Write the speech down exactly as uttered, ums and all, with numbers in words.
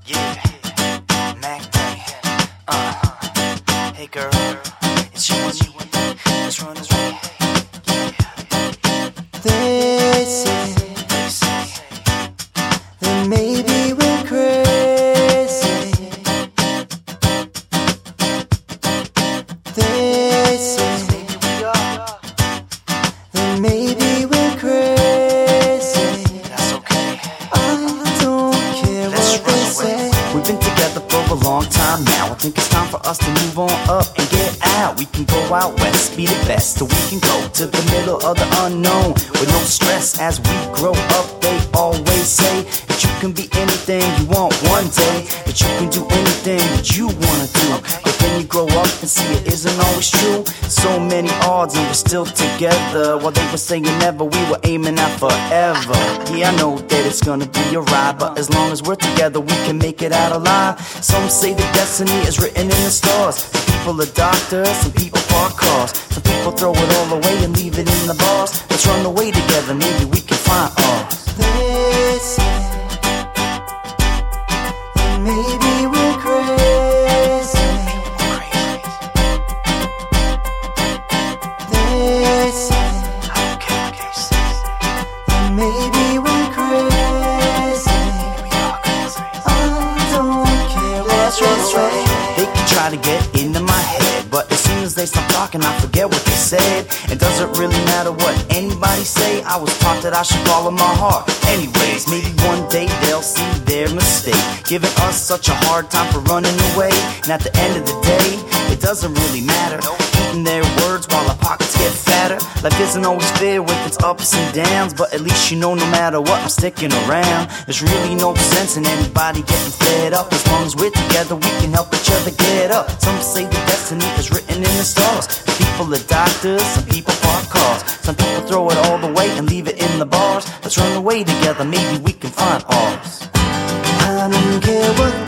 Yeah, Mac Day. Uh, hey girl, it's you and me. Let's run this way. They say They say that maybe we're crazy. They say maybe we are. that maybe we're crazy. That's okay. I don't care Let's what they run say. away. We've been together for a long time now. I think it's time for us to move on up and get out. We can go out west, be the best, or we can go to the middle of the unknown with no stress as we grow up. They always say that you can be anything you want one day, that you can do anything that you wanna do. But then you grow up and see it isn't always true. So many odds and we're still together, while they were saying never, we were aiming at forever. Yeah, I know that it's gonna be a ride, but as long as we're together, we can make it out alive. Some say that destiny is written in the stars. Some people are doctors, some people park cars. Some people throw it all away and leave it in the bars. Let's run away together, maybe we can find ours. They say that maybe we're crazy. They say Okay, okay, say that maybe we're crazy. we are crazy. I don't care what they say. They can try to get into my head, but as soon as they stop talking, I forget what they said. It doesn't really matter what anybody say. I was taught that I should follow my heart. Anyways, maybe one day they'll see their mistake, giving us such a hard time for running away. And at the end of the day, it doesn't really matter. Eating their words while our pockets get fatter. Life isn't always fair with its ups and downs, but at least you know no matter what, I'm sticking around. There's really no sense in anybody getting fed up. As long as we're together, we can help each other get up. Some say that destiny is written in the stars. Some people are doctors, some people park cars. Some people throw it all away and leave it in the bars. Let's run away together, maybe we can find ours. I don't care what